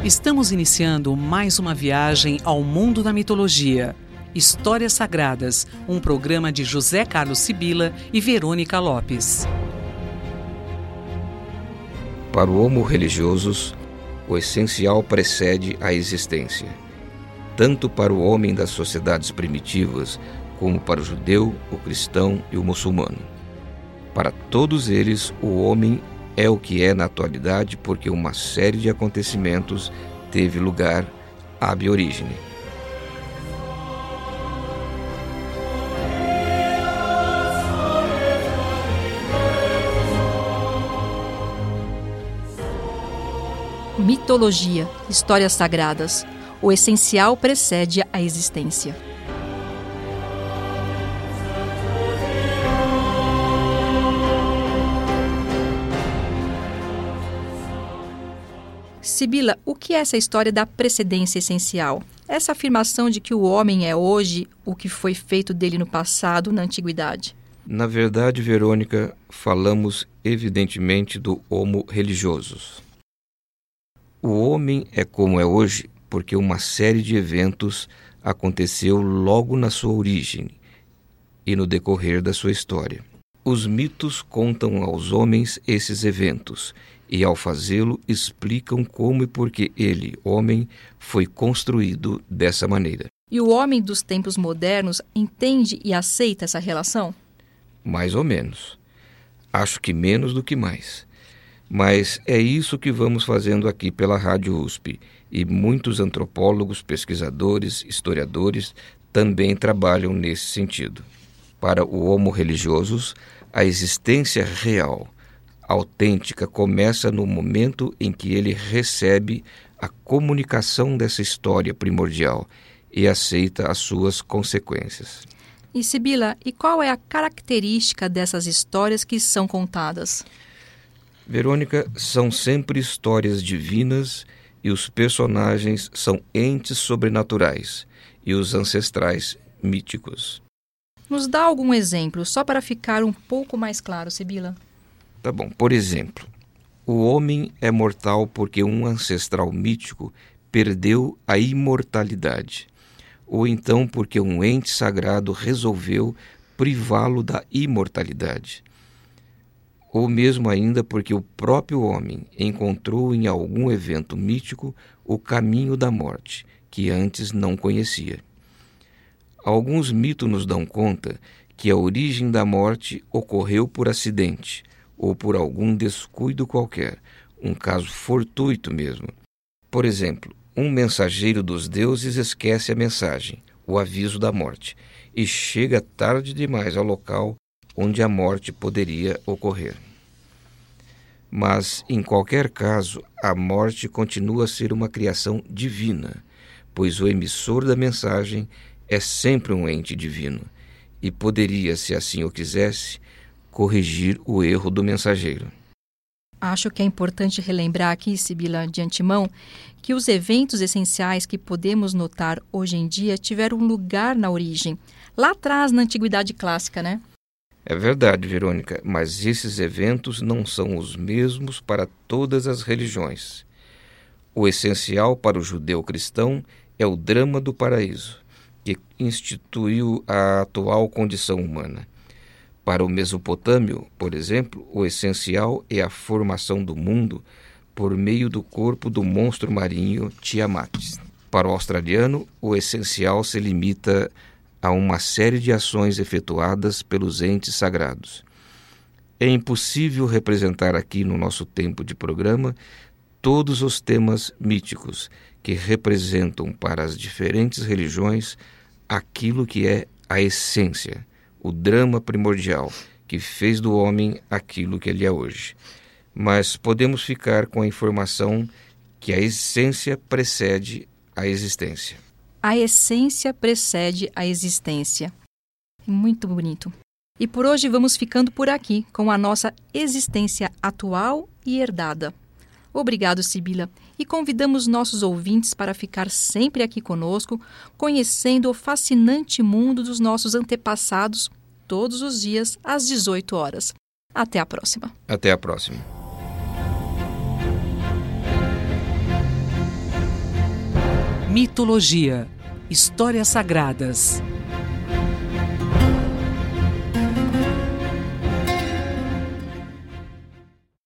Estamos iniciando mais uma viagem ao mundo da mitologia. Histórias Sagradas, um programa de José Carlos Sibila e Verônica Lopes. Para o homo religiosus, o essencial precede a existência. Tanto para o homem das sociedades primitivas, como para o judeu, o cristão e o muçulmano. Para todos eles, o homem é o que é na atualidade porque uma série de acontecimentos teve lugar ab origine. Mitologia, histórias sagradas. O essencial precede a existência. Sibila, o que é essa história da precedência essencial? Essa afirmação de que o homem é hoje o que foi feito dele no passado, na antiguidade. Na verdade, Verônica, falamos evidentemente do homo religiosus. O homem é como é hoje porque uma série de eventos aconteceu logo na sua origem e no decorrer da sua história. Os mitos contam aos homens esses eventos e, ao fazê-lo, explicam como e por que ele, homem, foi construído dessa maneira. E o homem dos tempos modernos entende e aceita essa relação? Mais ou menos. Acho que menos do que mais. Mas é isso que vamos fazendo aqui pela Rádio USP, e muitos antropólogos, pesquisadores, historiadores também trabalham nesse sentido. Para o homo religiosus, a existência real, autêntica, começa no momento em que ele recebe a comunicação dessa história primordial e aceita as suas consequências. E Sibila, e qual é a característica dessas histórias que são contadas? Verônica, são sempre histórias divinas e os personagens são entes sobrenaturais e os ancestrais míticos. Nos dá algum exemplo, só para ficar um pouco mais claro, Sibila? Tá bom, por exemplo, o homem é mortal porque um ancestral mítico perdeu a imortalidade, ou então porque um ente sagrado resolveu privá-lo da imortalidade. Ou mesmo ainda porque o próprio homem encontrou em algum evento mítico o caminho da morte, que antes não conhecia. Alguns mitos nos dão conta que a origem da morte ocorreu por acidente ou por algum descuido qualquer, um caso fortuito mesmo. Por exemplo, um mensageiro dos deuses esquece a mensagem, o aviso da morte, e chega tarde demais ao local onde a morte poderia ocorrer. Mas, em qualquer caso, a morte continua a ser uma criação divina, pois o emissor da mensagem é sempre um ente divino, e poderia, se assim o quisesse, corrigir o erro do mensageiro. Acho que é importante relembrar aqui, Sibila, de antemão, que os eventos essenciais que podemos notar hoje em dia tiveram lugar na origem, lá atrás, na Antiguidade Clássica, né? É verdade, Verônica, mas esses eventos não são os mesmos para todas as religiões. O essencial para o judeu cristão é o drama do paraíso, que instituiu a atual condição humana. Para o mesopotâmio, por exemplo, o essencial é a formação do mundo por meio do corpo do monstro marinho Tiamat. Para o australiano, o essencial se limita a uma série de ações efetuadas pelos entes sagrados. É impossível representar aqui no nosso tempo de programa todos os temas míticos que representam para as diferentes religiões aquilo que é a essência, o drama primordial que fez do homem aquilo que ele é hoje. Mas podemos ficar com a informação que a essência precede a existência. A essência precede a existência. Muito bonito. E por hoje vamos ficando por aqui com a nossa existência atual e herdada. Obrigado, Sibila, e convidamos nossos ouvintes para ficar sempre aqui conosco, conhecendo o fascinante mundo dos nossos antepassados, todos os dias, às 18 horas. Até a próxima. Até a próxima. Mitologia, histórias sagradas.